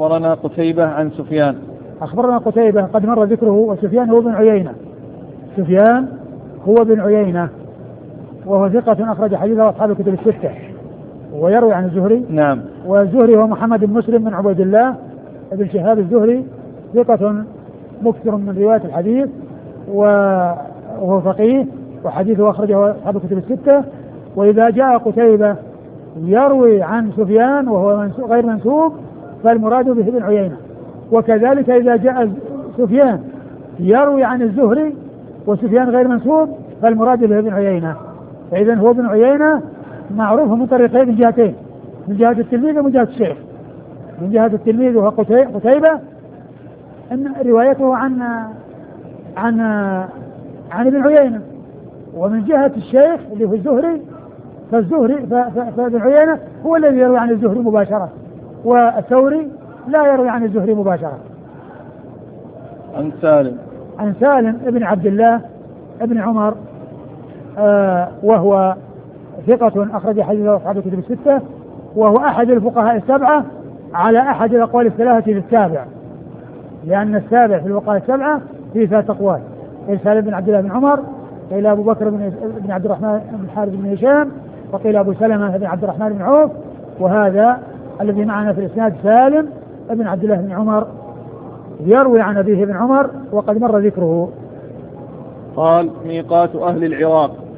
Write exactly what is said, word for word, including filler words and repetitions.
أخبرنا قتيبة عن سفيان. أخبرنا قتيبة قد مر ذكره، وسفيان هو بن عيينة. سفيان هو بن عيينة وهو ثقة أخرج حديثه أصحاب الكتب الستة، ويروي عن الزهري. نعم. والزهري هو محمد بن مسلم بن عبيد الله بن شهاب الزهري، ثقة مكثر من رواية الحديث، وهو فقيه، وحديثه أخرجه أصحاب الكتب الستة. وإذا جاء قتيبة يروي عن سفيان وهو غير منسوب فالمراد به ابن عيينة، وكذلك إذا جاء سفيان يروي عن الزهري وسفيان غير منسوب فالمراد به ابن عيينة. فإذا هو ابن عيينة معروف من طريقين من جهتين، من جهة التلميذ ومن جهة الشيخ. من جهة التلميذ وهو قتيبة أن روايته عن عن عن ابن عيينة، ومن جهة الشيخ اللي هو الزهري فالزهري فابن عيينة هو الذي يروي عن الزهري مباشرة، والثوري لا يروي عن الزهري مباشرة. عن سالم عن سالم ابن عبد الله ابن عمر، آه وهو ثقة أخرج حديثه أصحاب الكتب الستة، وهو أحد الفقهاء السبعة على أحد الأقوال الثلاثة في السابع، لأن السابع في الفقهاء السبعة فيه ثلاث أقوال: قيل سالم بن عبد الله بن عمر، قيل أبو بكر بن عبد الرحمن بن الحارث بن هشام، وقيل أبو سلمة بن عبد الرحمن بن عوف. وهذا الذي معنا في الإسناد سالم بن عبد الله بن عمر يروي عن أبيه بن عمر وقد مر ذكره. قال: ميقات أهل العراق.